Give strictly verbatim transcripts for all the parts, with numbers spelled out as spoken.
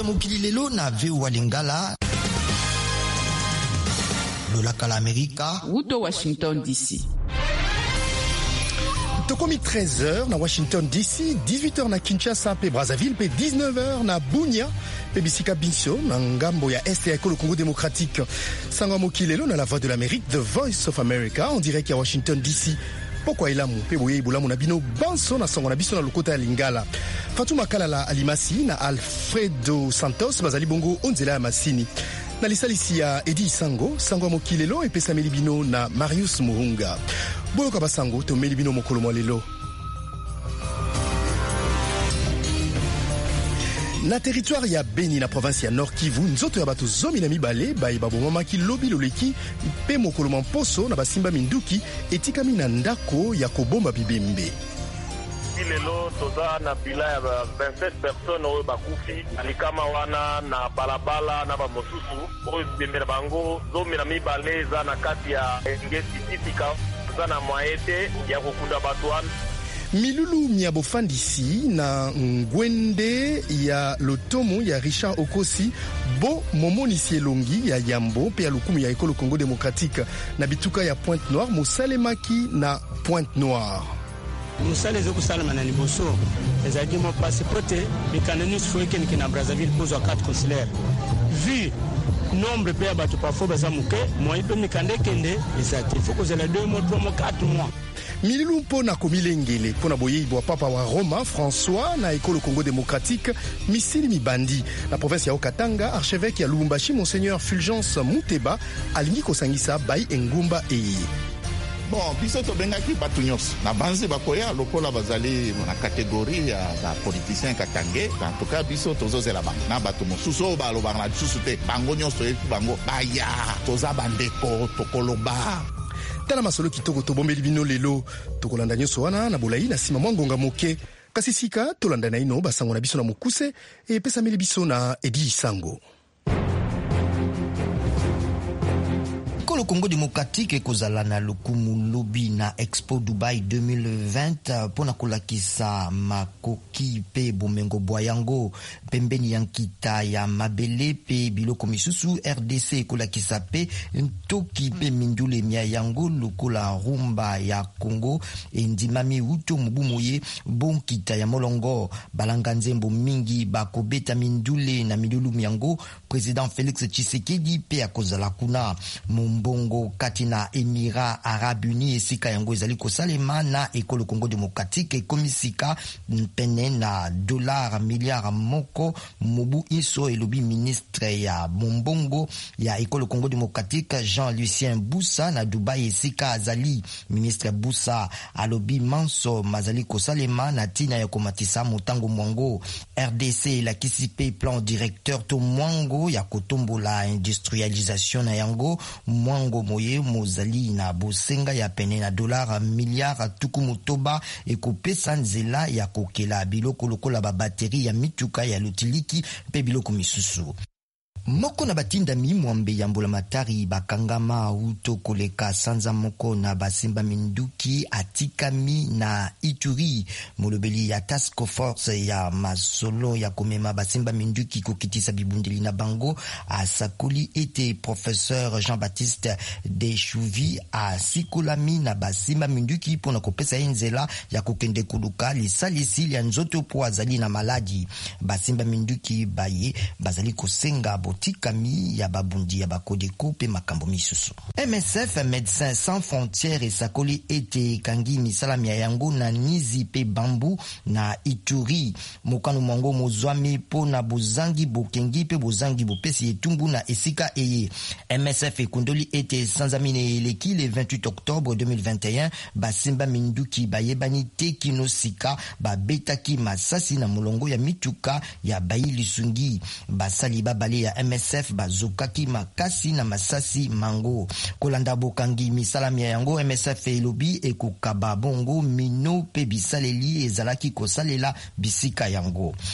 ya mokili lelo na V O A Lingala. Lola kala Amerika. Wuto Washington D C. Tokomi treize heures na Washington D C, dix-huit heures na Kinshasa pe Brazzaville pe dix-neuf heures na Bunia pe Bisika Binso na ngambo ya Est ya Congo démocratique. Sango mokilelo na la voix de l'Amérique, The Voice of America, en direct à Washington D C. Pokwa ilamu pe boye ibulamu na bino banso na songo na biso na lokota ya Lingala. Fatuma Kalala Alimasi na Alfredo Santos bazali bongo onzela ya masini. Na lisalisi ya Edi Sango, Sango mokilelo epesa melibino na Marius Muhunga. Boyoka basango to melibino mokolo molelo. Na territoire ya Beni na province ya Nord Kivu, nzoto ya bato zomi na mibale baye babomamaki lobi loleki pe mokolo mamposo na basimba minduki etikami na ndako ya kobomba bibembe. Lelo toza na bila ya vingt-sept personnes oyo bakufi alikama wana na balabala na bamosusu oyo bembela bango zomi na mibale eza na kati ya ngesi titika za na mwaete ya kokunda bato wana. Milulu Miabofandisi na ngwende ya lotomo ya Richard Okosi bo momonisi elongi ya Yambo pe ya lukumu ya ekolo Congo démocratique na bituka ya Pointe Noire Mosalemaki na Pointe Noire. Musale zo kusalama na liboso ezaki mo passeporte bikanenus foike ni na Brazzaville pour quatre consulaires vu nombre pe bato parfois bazamuke moi pe mikande kende ezati faut que la deux mois trois mois quatre mois. Mililu mpo na komilengele mpo na boyeibo wa papa wa Roma François na ekolo Congo démocratique misili mibandi na province ya Okatanga archevêque ya Lubumbashi Monseigneur Fulgence Muteba alingi kosangisa bai engumba eye. Bon, biso to bengaki batu nyonso na banze bakoya lokola bazali na catégorie ya ba politicien katange en tout cas biso tozozela bango na bato mosusu baloba na susu te bango nyonso epi bango baya toza bandeko tokoloba. Tala masolo kitoko tobombeli bino lelo tokolanda nyonso wana na bolai na sima mwangonga moke kasi sika tolanda na ino basango na biso na mokuse e pesa meli biso na Edi Sango. Le Congo démocratique kozala na lokumu lobi na Expo Dubai deux mille vingt pona kolakisa makoki pe bomengo boyango pembeni yankita ya mabele pe biloko misusu R D C kolakisa pe ntoki pe mindule mia yango lokola rumba ya Congo endimami uto mubumoye bonkita ya molongo balanga nzembo mingi bakobeta mindule na midulu miango président Félix Tshisekedi pe akozala kuna Mumbo Bongo katina Émirats Arabes Unis esika yango ezali kosalema na ekolo Congo démocratique komisika pene na dollar milliard moko mobu iso elobi ministre ya Mombongo ya ekolo Congo démocratique Jean-Lucien Boussa na Dubai esika azali ministre Boussa alobi manso mazali kosalema na tina ya komatisa motango mwango R D C la kisipe plan directeur to mwango ya kotombola industrialisation na yango mwango moye mozali na bosenga ya pene na dollar milliard tuku motoba ekopesa nzela ya kokela biloko lokola ba batterie ya mituka ya lutiliki pe biloko misusu. Moko na batinda mi mwambe ya mbola matari bakangama uto koleka sanza moko na basimba minduki atikami na Ituri molobeli ya task force ya masolo ya komema basimba minduki kokitisa bibundeli na bango asakoli ete professeur Jean-Baptiste Deschouvy a sikolami na basimba minduki pona kopesa enzela ya kokende kuluka lisalisi ya nzoto po azali na maladi basimba minduki baye bazali kosenga tikami ya babundi ya bakodeko pe makambo misusu. M S F Médecins Sans Frontières esakoli ete kangi misalami ya yango na Nizi pe Bambu na Ituri mokano mwango mozwami po na bozangi bokengi pe bozangi bopesi etumbu na esika eye. M S F ekundoli ete sanzamine eleki le vingt-huit octobre deux mille vingt et un basimba minduki bayebani te kino sika babetaki masasi na molongo ya mituka ya bayi lisungi basali babale ya M S F bazokaki makasi na masasi mango kolanda bokangi misalami yango M S F elobi ekokaba bongo mino pe bisaleli ezalaki kosalela bisika yango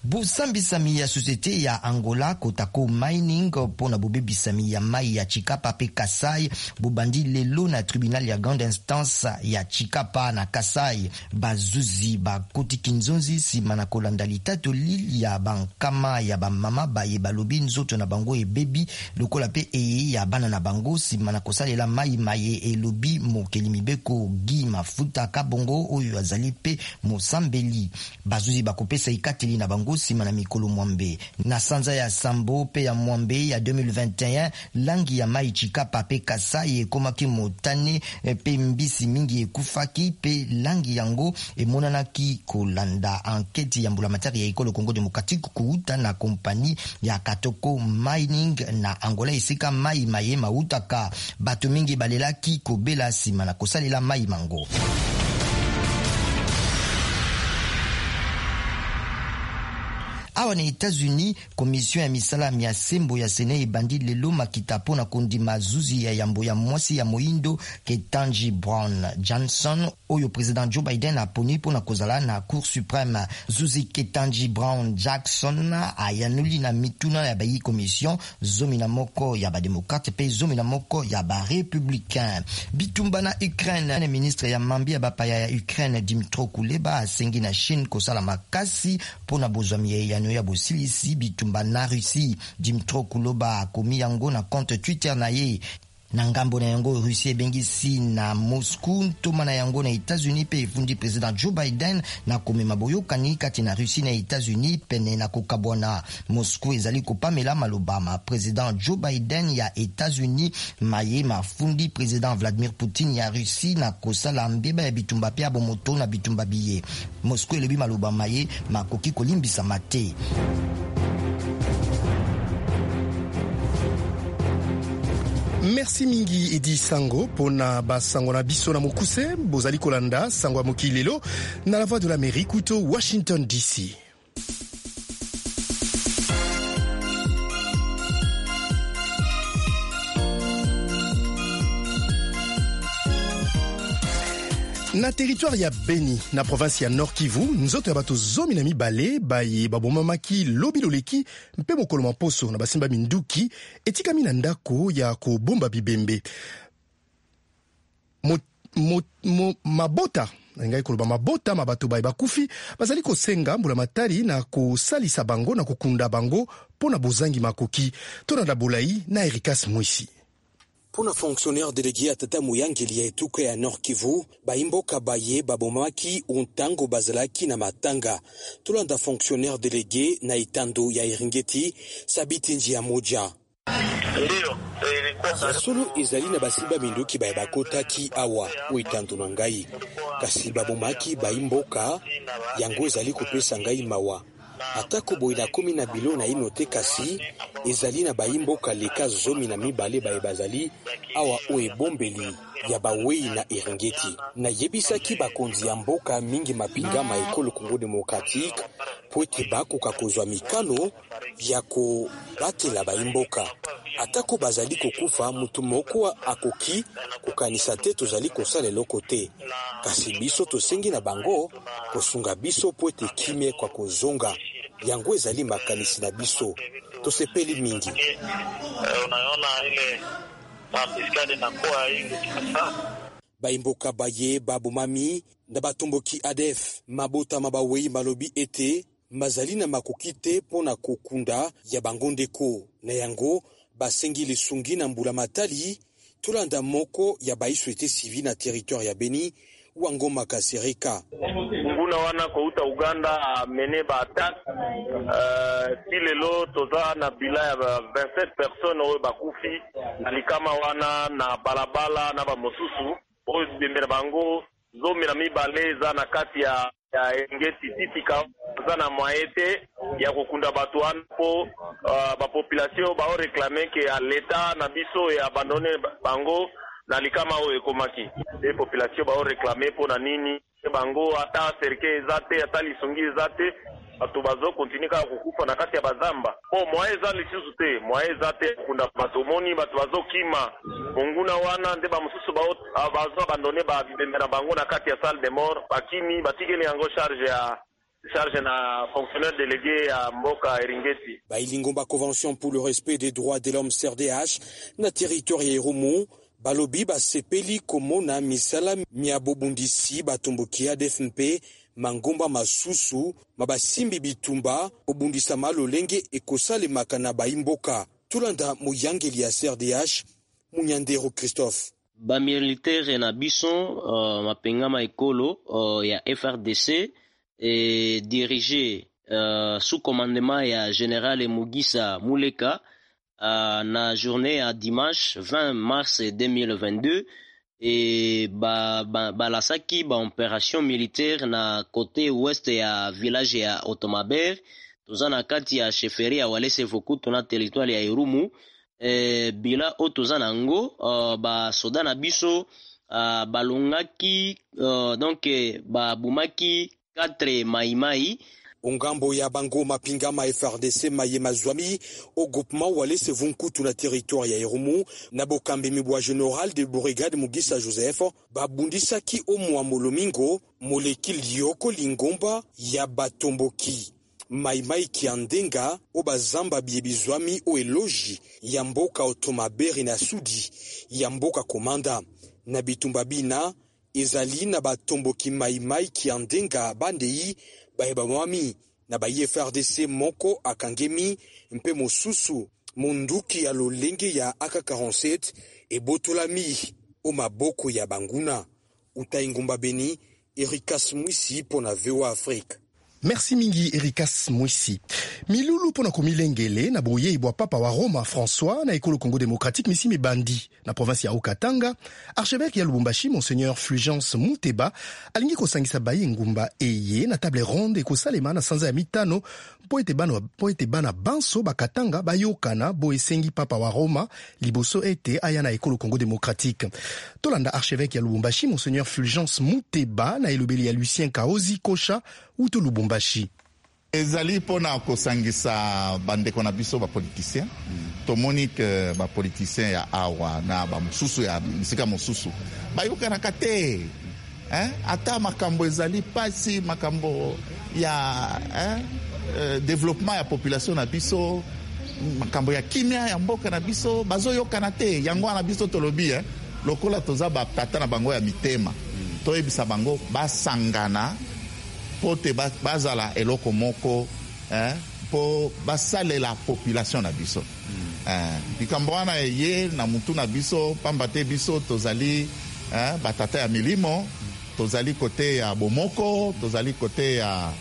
Busambisami ya société ya Angola Kotako Mining pona bobebisami ya mai ya Chikapa pe Kasai bubandi lelo na tribunal ya grande instance ya Chikapa na Kasai. Bazuzi bakoti kinzonzi sima na kolanda litato lili ya bankama ya bamama baye balobi nzoto na bango ebebi lokola pe eye ya bana na bango sima na kosalela mai maye elobi mokeli mibeko Gi Mafuta Kabongo oyo azali pe Mosambeli. Bazuzi bakopesa ikateli na bango sima na mikolo mwambe. Na sanza ya Sambo pe ya mwambe ya deux mille vingt et un langi ya mai Chikapa pe Kasai ekomaki motane pe mbisi mingi ekufaki pe langi yango emonanaki kolanda anketi ya mbulamatari ya ekolo Congo Democratique kuuta na kompani ya Katoko Mining na Angola esika mai maye mautaka. Bato mingi balelaki kobela sima na kosalela mai mango. Awa na États-Unis, commission ya misala ya sembo ya Sene ebandi lelo makita pona kondima zuzi ya yambo ya mwasi ya moindo Ketanji Brown Johnson oyo president Joe Biden aponi pona kozala na Cour suprême. Zuzi Ketanji Brown Jackson ayanuli na mituna ya bayi commission zomi na moko ya ba démocrate pe zomi na moko ya ba républicain. Bitumba na Ukraine, na ministre ya mambi ya bapaya ya Ukraine Dmytro Kuleba asengi na Chine kosala makasi pona bozwami ya ya bosilisi bitumba na Russie. Dmytro Kuleba akomi yango na compte Twitter na ye. Na ngambo na yango Russie ebengisi na Moscou ntoma na yango na États-Unis pe efundi president Joe Biden na komema boyokani kati na Russie na États-Unis pene na kokabwana. Moscou ezali kopamela maloba ma president Joe Biden ya États-Unis maye mafundi president Vladimir Poutine ya Russie na kosala mbeba ya bitumba pe abomoto na bitumba biye. Moscou elobi maloba maye makoki kolimbisa mate. Merci mingi Edi Sango pona basango na biso na mokuse bozali kolanda sango ya mokilelo na la voix de l'Amérique uto Washington D C. Na territoire ya Beni, na province ya Nord Kivu, nzoto ya bato zomi na mibale baye babomamaki lobi loleki mpe mokolo mamposo na basimba minduki etikami na ndako ya kobomba bibembe. Mo, mo, mo, mabota ngai koloba mabota mabato baye bakufi bazali kosenga mbula matari na kosalisa bango na kokunda bango pona bozangi makoki tona da bolai na Erikas Mwisi. Pona fonctionnaire délégué à Tata Muyangeli ya etuka ya Nord Kivu, baimboka baye babomaki untango bazalaki na matanga. Tulanda fonctionnaire délégué na itando ya Eringeti, sabiti njia moja. Solo ezali na basimba minduki baye bakotaki awa uitando na ngai. Kasi babomaki baimboka yango ezali kopesa ngai mawa. Atako boina komi na bilo na inote kasi ezali na baimboka leka zomi na mibale baye bazali awa oe bombeli ya bawei na Eringeti. Na yebisaki bakonzi ya mboka mingi mapinga ma ekolo Congo Democratique po ete bakoka kozwa mikano ya kobatela baimboka. Atako bazali kokufa mutu moko akoki kokanisa te tozali kosala eloko te. Kasi biso tosengi na bango kosunga biso po ete kimia kwa kozonga. Yango ezali makanisi na biso tosepeli mingi. Unaona ile mafiskali na kwa hiyo kasa baimboka baye babomami na batomboki A D F mabota mabawei malobi ete mazali na makoki te pona kokunda ya bangondeko na yango basengi lisungi na mbula matali tulanda moko ya baiswete civile na territoire ya Beni Wangoma Kasereka. Nguna wana kouta Uganda mene ba attaque euh pilelo toza na bila ya vingt-sept personnes oyo bakufi alikama wana na balabala na ba mosusu oyo bembera bango zomi na mibale za na kati ya ya Engeti titika za na moyete ya kokunda batu wana po uh, ba population ba réclamer que l'état na biso ya abandonner bango na likama oyo ekomaki e population ba réclamer po na nini bango ata serke ezate ata lisungi ezate batu bazo continuer kukufa na kati ya bazamba po moyeza lisusu te moyeza te kunda batomoni batu bazo kima monguna wana nde ba mususu ba bazo abandonner ba bibemera bango na kati ya salle de mort bakimi batigeli yango charge ya charge na fonctionnaire délégué à Mboka Eringeti. Bailingomba Convention pour le respect des droits de l'homme C R D H na territoire ya Irumu balobi basepeli komona misala miabobundisi batombokia D F N P mangomba masusu mabasimbi bitumba obundisa malolenge ekosalemaka na baimboka tulanda muyangeli ya C R D H Munyandero Christophe. Ba militaire na bison uh, mapengama ekolo uh, ya F R D C et dirigé uh, sous commandement ya général Mugisa Muleka uh, na journée à dimanche vingt mars deux mille vingt-deux et ba ba balasaki ba opération militaire na côté ouest ya village ya Otomaber tozana kati ya chefferie ya Walese Vokutu na territoire ya Irumu. Eh, bila otoza nango uh, ba soda na biso uh, balongaki uh, donc eh, ba bumaki quatre maimai ongambo ya bango mapingama F R D C maye mazwami au groupement Walese Vunkutu na territoire ya Irumu na bokambe mibwa général de brigade Mugisa Joseph babundisaki omwa molomingo molekili yoko lingomba ya batomboki Maimai Kiandenga obazamba biebizwami o eloji ya mboka Otomaberi na sudi ya mboka komanda na bitumba bina ezali na batomboki Maimai Kiandenga bandei baeba mwami na ba F R D C moko akangemi mpe mosusu munduki ya lolenge ya A K quarante-sept ebotolami o maboko ya banguna utaingumba beni Erikas Mwisi pona V O A Afrique. Merci mingi Erikas Mwisi. Milulu pona komilengele na boye ibwa papa wa Roma François na ekolo Congo démocratique misi mibandi na province ya Okatanga. Archevêque ya Lubumbashi Monseigneur Fulgence Muteba alingi kosangisa baye ngumba eye na table ronde kosalema na sanza ya mitano po ete bana po ete bana banso bakatanga bayokana bo esengi papa wa Roma liboso ete aya na ekolo Congo démocratique. Tolanda archevêque ya Lubumbashi Monseigneur Fulgence Muteba na elobeli ya Lucien Kaozi Kosha uto Lubumbashi. Ezali pona kosangisa bandeko na biso ba politicien mm. tomoni ke ba politicien ya awa na ba mususu ya misika mususu bayoka na kate eh ata makambo ezali pasi makambo ya eh uh, développement ya population na biso makambo ya kimia ya mboka na biso bazoyoka na te yango na biso tolobi eh lokola toza ba tata na bango ya mitema mm. toyebisa bango basangana pote bazala eloko moko eh po basale la population na biso mm. eh bikambo wana ye na mutu na biso pambate biso tozali eh batata ya milimo tozali kote ya bomoko tozali kote ya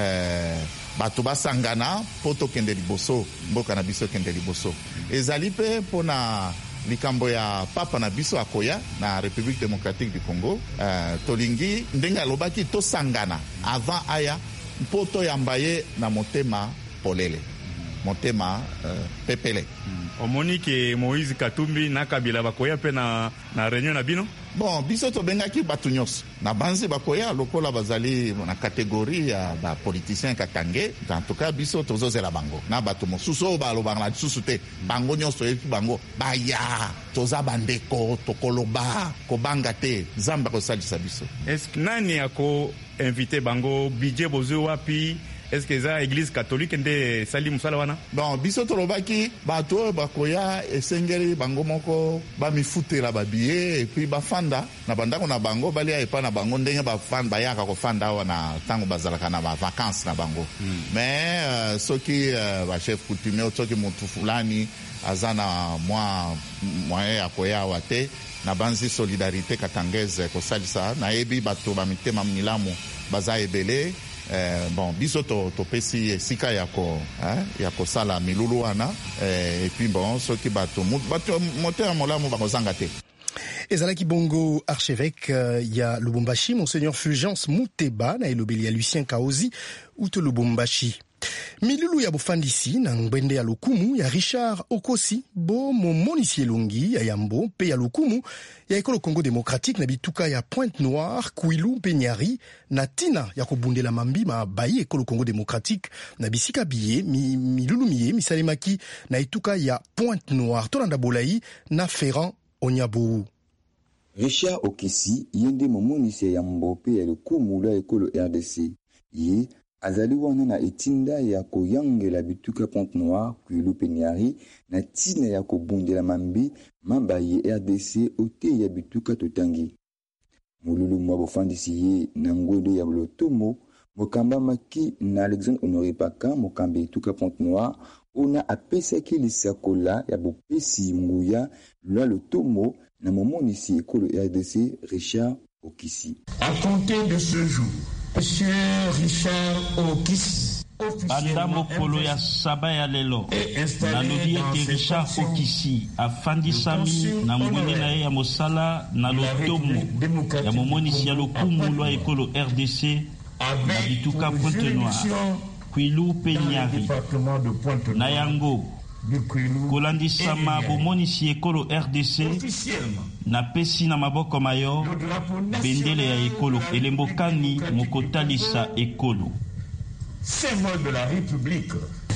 eh bato basangana poto kende liboso mboka na biso kende liboso ezali pe pona likambo ya papa na biso akoya na République démocratique du Congo uh, tolingi ndenga lobaki to sangana avant aya mpoto yambaye na motema polele motema uh, pepele mm. Omoni ke Moïse Katumbi na Kabila bakoya pe na na réunion na bino bon biso to bengaki batu nyos na banzi bakoya lokola bazali na catégorie ya ba politicien katange en tout cas biso tozozela bango na batu mosusu ba lo bangla susu te bango nyos to bango baya toza bandeko tokoloba ko banga te zamba ko salisa biso. Est-ce que nani ako invité bango budget bozo wapi? Est-ce que ça église catholique nde sali musala wana? Bon biso tolobaki bato bakoya esengeli bango moko ba mifutela babiye et puis bafanda na bandako na bango bali ya epa na bango ndenge bafanda bayaka ko fanda wana tango bazalaka na ba vacances na bango hmm. mais uh, soki uh, ba chef coutumier soki mutu fulani azana mwa moyen ya koya wate na banzi solidarité katangeze ko salisa na ebi bato ba mitema milamu baza ebele. Eh, bon biso to to pesi esika yako hein yako sala milulu wana eh, et puis bon soki bato bato moteur molamu bakozanga te. Ezalaki bongo archevêque uh, ya Lubumbashi Monseigneur Fulgence Muteba na elobeli ya Lucien Kaozi uto Lubumbashi. Milulu ya bofandisi na ngbende ya lokumu ya Richard Okosi bo momonisi elongi ya yambo pe ya lokumu ya ekolo Congo démocratique na bituka ya Pointe-Noire, Kwilu, Penyari na tina ya kobundela mambima bayi ekolo Congo démocratique na bisika biye mi, milulu miye misalemaki na ituka ya Pointe-Noire tolanda bolai na Ferrand Onyabo. Richard Okesi yende momonisi ya yambo pe ya lokumu la ekolo R D C ye azali wana na etinda ya koyangela bituka Pointe-Noire kwilu peniari na tina ya kobundela mambi mabaye R D C ote ya bituka totangi. Mululu mwa bofandisi ye na ngwede ya lotomo mokamba maki na Alexandre Honoré Paka mokambe bituka Pointe-Noire ona apesaki lisakola ya bopesi nguya lwa lotomo na momonisi ekolo R D C Richard Okisi. À compter de ce jour, Monsieur Richard Okisi, banda mokolo ya saba ya lelo nalobi ete Richard Okisi afandisami na ngwende na ye ya mosala na lotomo ya momonisi ya lokumu lwa ekolo R D C na bituka Pointe-Noire kwilu peniari na yango kolandisama bomonisi ekolo R D C na pesi na maboko mayo bendele ya ekolo elembokani mokotalisa ekolo symbole de la République.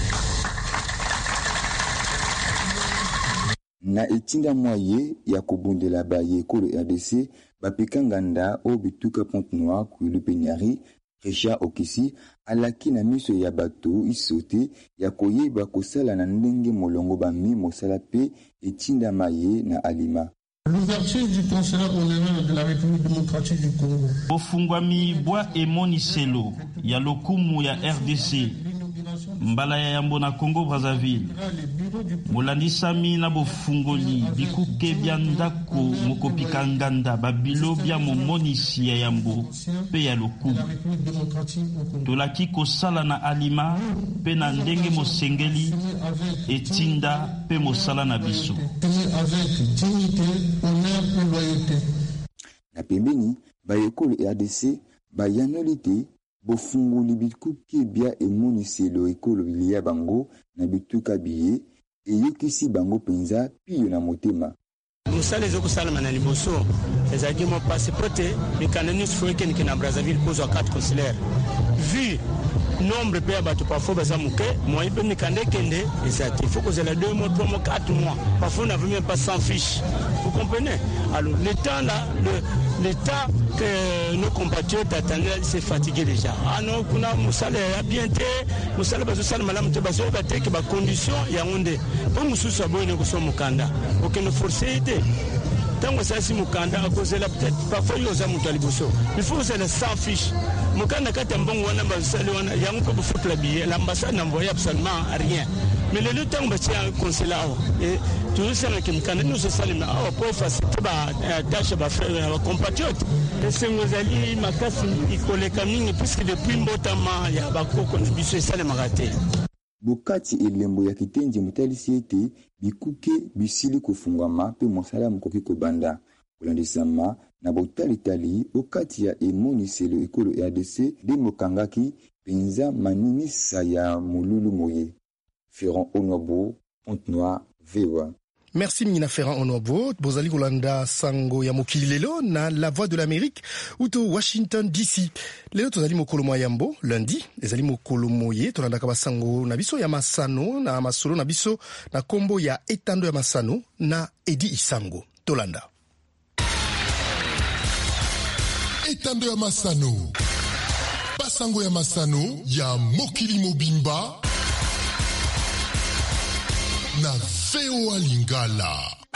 Na etinda mwaye ya kobundela baye ekolo R D C bapekanganda o bituka Pointe-Noire kwilu peniari Richard Okisi alaki na miso ya bato isote ya koyeba kosala na ndenge molongo bami mosala pe etinda maye na alima. L'ouverture du consulat honoraire de la République démocratique du Congo. Bofungwami bwa emoniselo ya lokumu ya R D C mbala ya yambo na Congo Brazzaville. Molandisami na bofungoli bikuke bya ndako mokopika nganda babilo bya momonisi ya yambo pe ya lokumu. Tolaki kosala na alima pe na ndenge mosengeli etinda pe mosala na biso. Na pembeni bayekolo R D C bayanoli te bofungoli bikuke bya emoniselo ekolo bilia bango na bituka biye eyokisi bango penza piyo na motema. Musale zo kusala na liboso ezaki mo passeporte bikanani sfoike ni na Brazzaville kozwa carte consulaire vu nombre pe bato parfois baza muke moi pe mikande kende ezati faut que la deux mois trois mois quatre mois parfois on n'avait même pas cent fiches, vous comprenez. Alors le temps là le le temps que nos compatriotes attendaient c'est fatigué déjà. Ah non kuna musale ya bien te musale bazo sala malamu te bazo bate ke ba condition ya onde pour mususu abone ko so mukanda aucune forcer te tango sasi mukanda akozela peut-être parfois yoza mutu aliboso il faut que cent fiches mukanda kati mbongo wana bazali wana yango ko faut la billet l'ambassade n'envoie absolument rien mais le temps batia consulat et tout ça que mukanda nous se salima pour faciliter ba tâche ba frère compatriotes et c'est ngozali makasi ikoleka mingi puisque depuis mbotama ya bakoko biso esale magate. Bokati elembo ya kitenje mutalisi ete bikuke bisili kufungwama pe mosala mukoki kobanda kulandisama na botalitali okati ya emoniselo ekolo R D C de mokangaki penza maninisa ya mululu moye. Ferrand Onobo, Pointe-Noire, V O A. Merci Mina Ferrand Onobo, Bozali Kolanda Sango ya mokili lelo na La Voix de l'Amérique uto Washington D C. Lelo tozali mokolo moyambo lundi, ezali mokolo moye tolanda ka basango na biso ya masano na masolo na biso na kombo ya etando ya masano na Edi Isango. Tolanda. Etando ya masano. Basango ya masano ya mokili mobimba na V O A Lingala.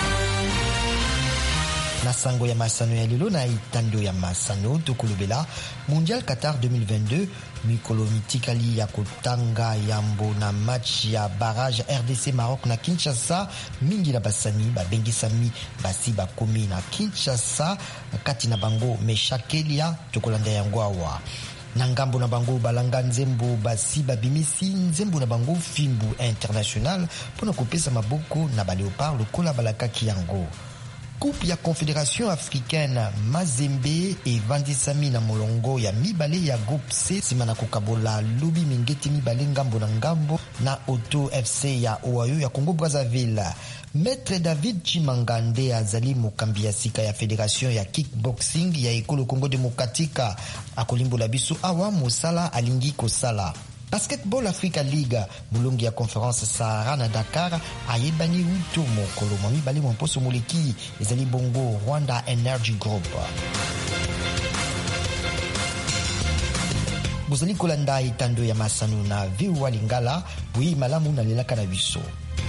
Na sango ya masano ya lelo na itando ya masano tokolobela Mondial Qatar deux mille vingt-deux mikolo mitikali ya kotanga yambo na match ya barrage R D C Maroc na Kinshasa mingi na basani babengisami basi bakomi na Kinshasa kati na bango meshakelia tokolanda yango awa na ngambo na bango balanga nzembo basi babimisi nzembo na bango fimbu international pona kopesa maboko na baleopard lokola balakaki yango. Coupe ya Confédération africaine Mazembe evandisami na molongo ya mibale ya groupe C simana kokabola lobi mingeti mibale ngambo na ngambo na Auto F C ya Oayo ya Congo Brazzaville. Maître David Chimangande azali mokambi ya sika ya Fédération ya kickboxing ya ekolo Congo Démocratique akolimbola biso awa mosala alingi kosala. Basketball Africa League mulongi ya Conférence Sahara na Dakar ayebani uto mokolo mami bali mposo moleki ezali bongo Rwanda Energy Group. bozali kolanda etando ya masano na V O A Lingala bui malamu na lelaka na biso.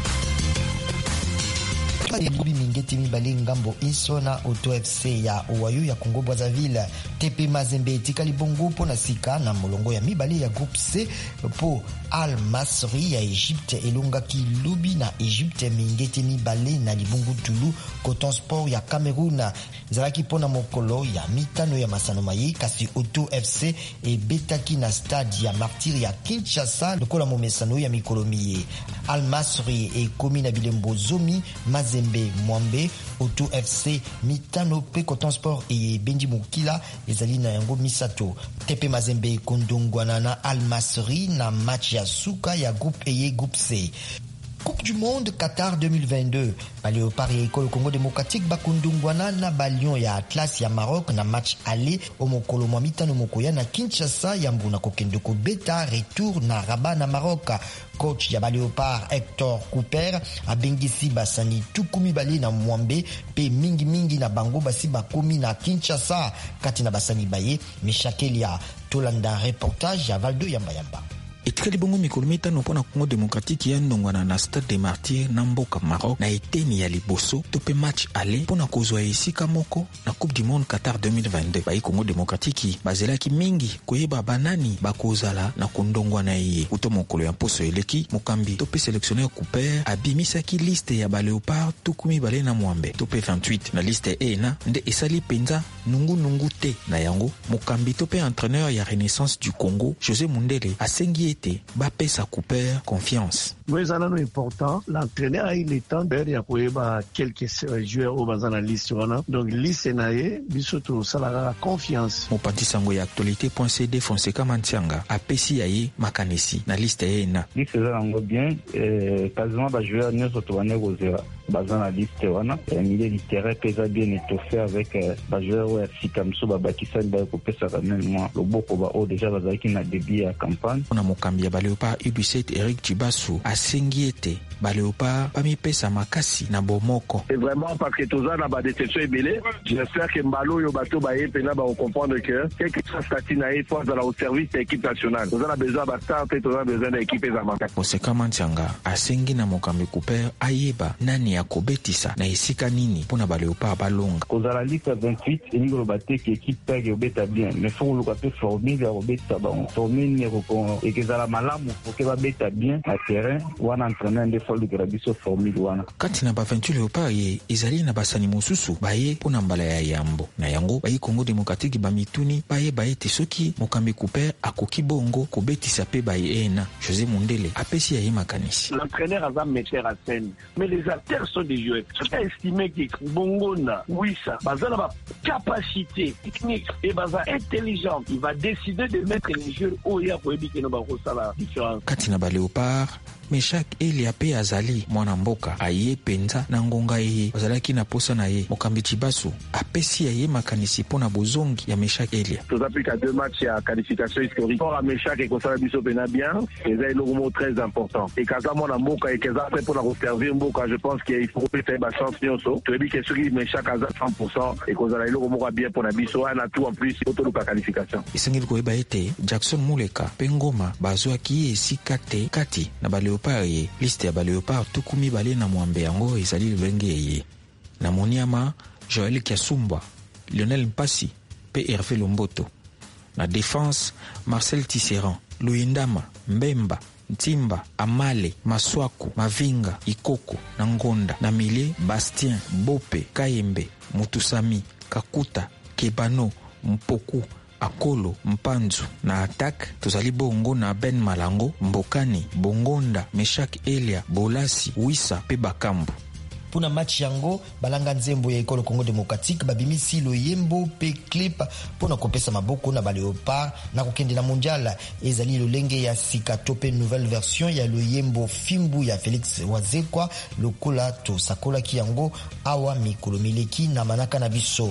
Ebubi mingeti mibale ngambo iso na Auto F C ya Owayo ya Congo Brazzaville. T P Mazembe etikali bongo po na sika na molongo ya mibale ya groupe C po Al Masri ya Egypte elongaki lobi na Egypte mingeti mibale na libungu tulu. Coton Sport ya Cameroun zalaki pona mokolo ya mitano ya masano maye kasi Auto F C ebetaki na stade ya Martyr ya Kinshasa lokola momesano ya mikolo miye. Al Masri ekomi na bilembo zomi, Mazembe Mwambe, Auto F C mitano pe Coton Sport e Benji Mukila ezali na yango misato. T P Mazembe kondongwana na Al Masri na match ya suka ya groupe E groupe C. Coupe du Monde Qatar deux mille vingt-deux. Ba Léopard et École Congo Démocratique bakundungwana na Balion ya Atlas ya Maroc na match aller au mokolo mwa mitano mokoya na Kinshasa ya mbuna kokende ko beta retour na Rabat na Maroc. Coach ya Ba Léopard Hector Cooper abengisi basani tukumi bali na Mwambe pe mingi mingi na bango basi bakomi na Kinshasa kati na basani baye Mishakelia Tolanda reportage ya Valdo Yamba Yamba. etikali bongo mikolo mitano mpona Congo Démocratique ya ndongwana na Stade des Martyrs na mboka Maroc na eteni ya liboso to pe match aller mpona kozwa esika moko na Coupe du Monde Qatar deux mille vingt-deux. Bayi Congo Démocratique bazelaki mingi koyeba banani bakozala na kondongwana ye uto mokolo ya poso eleki mokambi to pe sélectionneur Cooper abimisaki liste ya Ba Léopard tukumi bale na Mwambe to pe vingt-huit na liste e na nde esali penza nungu nungu te na yango mokambi to pe entraîneur ya Renaissance du Congo José Mundele asengi Bape sa Cooper confiance. Oui, c'est important. L'entraîneur a eu le temps de faire quelques joueurs au bazar la liste. Donc, liste naye, bisoto salara confiance. Mon parti sango ya actualité.cd Fonseca Mantianga a pesi aye makanesi na liste ena. Liste za ngo bien, quasiment ba joueurs nyoso to wane gozera. Bazar la liste wana, milieu du terrain pesa bien étoffé avec ba joueurs wa sikamso ba bakisa ba ko pesa quand même le boko ba o déjà bazaki na début ya campagne. On a mokambi ya Ba Léopard U dix-sept Eric Chibasu asengi ete Ba Léopard pamipesa makasi na bomoko. C'est vraiment parce que toza na ba déception ebele. J'espère que Mbalo yo bato ba ye pena ba comprendre que quelque chose statina e force dans au service de l'équipe nationale. Toza na besoin ba star et toza na besoin de l'équipe za maka. Fonseca Mantianga asengi na mokambi Cooper ayeba nani ya kobetisa na esika nini pona Ba Léopard balonga. Koza la liste vingt-huit eningo bate que équipe pege obeta bien. Mais faut le côté formé ya obeta ba formé ni ko ekezala malamu pour ba beta bien à terrain wana entraîneur de folle de grabiso formule wana. Kati na ba vingt-huit Léopard ye ezali na basani mosusu baye pona mbala ya yambo na yango bayi Congo Démocratique bamituni baye baye te soki mokambi Cooper akoki bongo kobetisa pe baye ena. José Mundele apesi ya makanisi. L'entraîneur a metteur à scène, mais les acteurs sont des joueurs. Je peux estimer que Bongona, Wissa, bazala ba capacité technique et baza intelligent, il va décider de mettre les joueurs au ya pour éviter no ba la différence. Kati na Ba Léopard Meshak Elia pe azali mwana mboka aye penza na ngonga ye azalaki na posa na ye mokambi Chibasu apesi ya ye makanisi pona bozongi ya Meshak Elia. Tous appliquent à deux matchs à qualification historique. Pour Meshak et Kosala Biso pena bien, c'est un logo très important. Et kaza mwana mboka et kaza après pour la reserver mboka, je pense qu'il faut peut-être ba chance nyoso. Tu dis que celui Meshak kaza cent pour cent et Kosala logo moko bien pour na biso ana tout en plus auto la qualification. Isengeli ko eba ete Jackson Muleka pengoma bazwa ki esika te kati na Ba Léopard ye liste ya Ba Léopard tukumi bale na Mwambe yango ezali lwenge ye na Moniama Joël Kiasumbwa Lionel Mpasi pe Hervé Lomboto na défense Marcel Tisserand Luindama Mbemba Ntimba Amale Maswaku Mavinga Ikoko na Ngonda na milieu Bastien Bope Kayembe Mutusami Kakuta Kebano Mpoku Akolo Mpanzu na attaque tozali bongo na Ben Malango Mbokani Bongonda Meshak Elia Bolasi Wissa pe Bakambu. Puna match yango balanga nzembo ya Ekolo Congo Démocratique babimisi loyembo pe clip pona kopesa maboko na Ba Léopard na kokende na mondial ezali lolenge ya sika tope nouvelle version ya loyembo fimbu ya Félix Wazekwa lokola to sakola ki yango awa mikolo mileki na manaka na biso.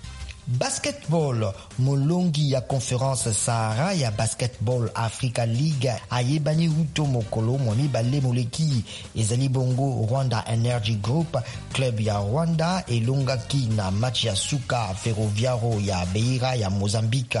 Basketball molongi ya conférence Sahara ya Basketball Africa League ayebani uto mokolo mwami bale moleki ezali bongo Rwanda Energy Group club ya Rwanda elongaki na match ya suka Ferroviaro ya Beira ya Mozambique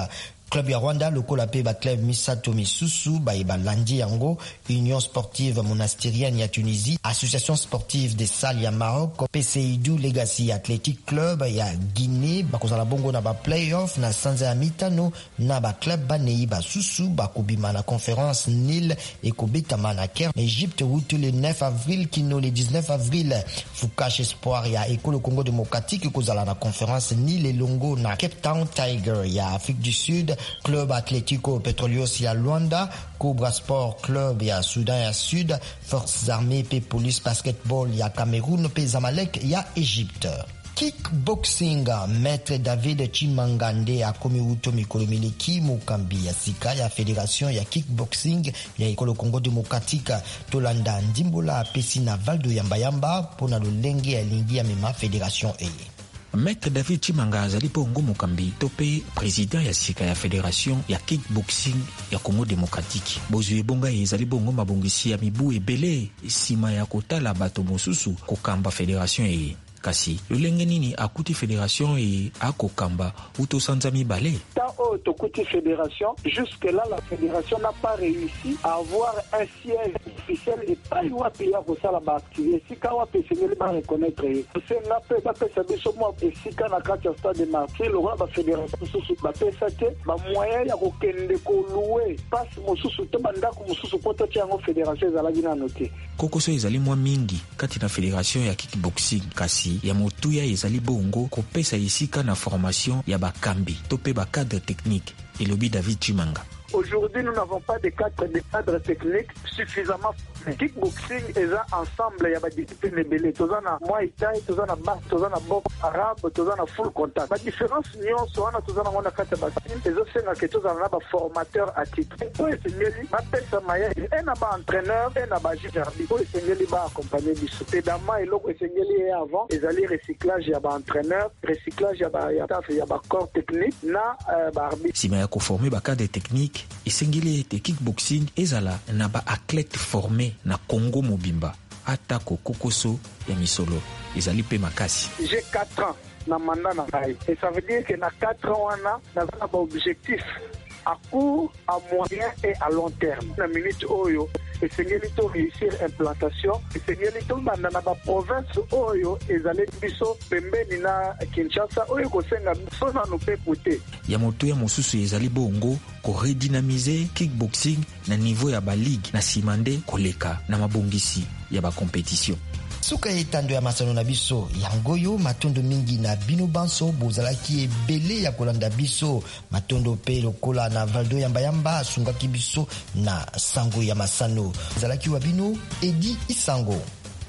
Club ya Rwanda lokola pe ba club Misato Misusu ba balandi yango Union Sportive Monastirienne ya Tunisie, Association Sportive des Salles ya Maroc, P C I D Legacy Athletic Club ya Guinée bakozala bongo na ba playoff na sanza ya mitano na ba club banei ba susu bakobima na conférence Nil et kobetama na Caire Égypte wutu le neuf avril kino le dix-neuf avril Fukash Espoir ya École Congo démocratique kozala na conférence Nil et Longo na Cape Town Tiger ya Afrique du Sud, Club Atlético Petroleos ya Luanda, Cobra Sport Club ya Soudan ya Sud, Forces Armées pe Police Basketball ya Cameroun pe Zamalek ya Égypte. Kickboxing, Maître David Chimangande akomi uto mikolo miliki mukambi ya sika ya Fédération ya Kickboxing ya Ekolo Congo démocratique tolanda ndimbola apesi na Valdo Yamba-Yamba pona lolenge ya lingi ya mema Fédération eye. Maître David Chimanga azali pongo mokambi tope président ya sika ya Fédération ya Kickboxing ya Congo démocratique. Bozue bonga ezali bongo mabongisi ya mibu ebele sima ya kotala bato mosusu kokamba Fédération eye. Kasi lolenge nini akuti Fédération et akokamba uto sanza mibale. Tant au tokuti Fédération, jusque là la Fédération n'a pas réussi à avoir un siège officiel et pas eu à payer pour ça la activité. Si quand on peut se pas reconnaître, c'est n'a pas pas ça biso moi et si quand na kati stade de Marseille le roi la Fédération sous ba pesa te ba moyen ya ko kende ko louer passe mosusu to banda ko mosusu poto tia ngo Fédération za la gina noté. Kokoso ezali mwa mingi kati na Fédération ya Kickboxing kasi ya motuya ezali bongo kopesa isika na formation ya bakambi tope ba cadre technique elobi David Chimanga. Aujourd'hui, nous n'avons pas de cadres de cadres techniques suffisamment formés. Kickboxing est ensemble, il y a des disciplines belées. Tous en a Muay Thai, tous en a Bas, tous en a boxe arabe, tous en a full contact. La différence, nous, on a tous en a on a quatre bassines. Les autres, c'est que tous en a des formateurs à titre. Pour les Seigneurs, ma personne maya, un a pas entraîneur, un a pas juge. Pour les Seigneurs, il va accompagner du sauté d'ama et l'autre, les Seigneurs, avant, ils allaient recyclage, il y a pas entraîneur, recyclage, il y a pas, il y a pas corps technique, na, barbi. Si maya conformé ba cadre technique, esengeli ete kickboxing ezala na ba athlète formé na Congo mobimba atako kokoso ya misolo ezali pe makasi. J'ai quatre ans na mandat na ngai et ça veut dire que na quatre ans wana na ba objectif à court, à moyen et à long terme. Na minute oyo esengeli to réussir implantation esengeli to banda na ba province oyo ezali biso pembeni na Kinshasa oyo kosenga biso na no pepote ya moto ya mosusu ezali bongo ko redynamiser kickboxing na niveau ya ba ligue na simande koleka na mabongisi ya ba compétition. Suka etando ya masano na biso yangoyo matondo mingi na bino banso bozalaki ebele ya kolanda biso matondo pe lokola na Valdo Yamba-Yamba asungaki biso na sango ya masano zalaki wa bino Edi Isango.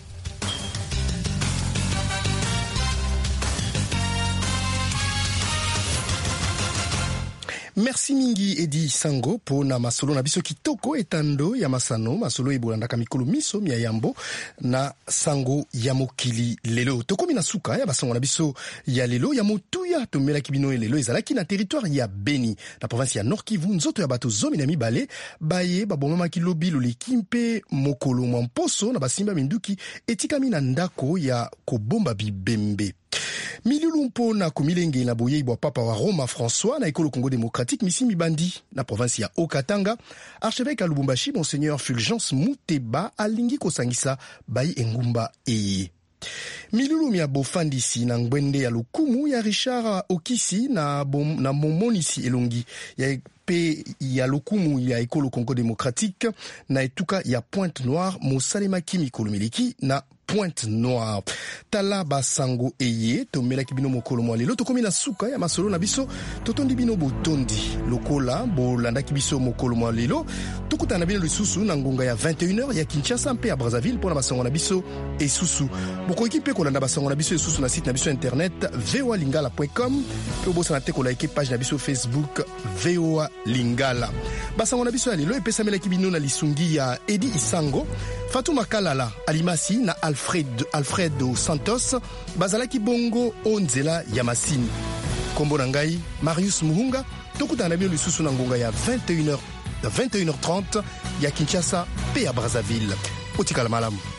Merci mingi Edi Sango pona masolo na biso kitoko etando ya masano masolo ebolanda mikolo miso mia yambo na sango ya mokili lelo tokomi na suka ya basango na biso ya lelo ya motuya tomelaki bino lelo ezalaki na territoire ya Beni na province ya Nord Kivu nzoto ya bato zomi na mibale baye babomamaki lobi loleki mpe mokolo mwa mposo na basimba minduki etikami na ndako ya kobomba bibembe. Milulu mpo na komilenge na boye ibwa papa wa Roma François na Ekolo Congo démocratique misi mibandi na province ya Okatanga archevêque à Lubumbashi monseigneur Fulgence Muteba alingi kosangisa bai engumba eye. Milulu mia bofandisi na ngwende ya lukumu ya Richard Okisi na bom, na momonisi elongi ya pe ya lukumu ya Ekolo Congo démocratique na etuka ya Pointe Noire mosalema kimikolo miliki na Pointe Noire. Tala basango eye tomelaki bino mokolo mwa lelo tokomi na suka ya masolo na biso totondi bino botondi lokola bolandaki biso mokolo mwa lelo tokutana bino lisusu na ngonga ya vingt et une heures ya Kinshasa mpe ya Brazzaville pona basango na biso esusu bokoki mpe kolanda basango na biso esusu na site na biso internet v o a lingala point com pe obosana te kolike page na biso Facebook V O A Lingala. Basango na biso ya lelo epesamelaki bino na lisungi ya Edi Isango, Fatuma Kalala Alimasi na Alfred Alfredo Santos bazalaki bongo onzela ya masini. Kombo na ngai Marius Muhunga tokutana bino lisusu na ngonga ya vingt et une heures trente ya Kinshasa pe ya Brazzaville. Otikala malamu.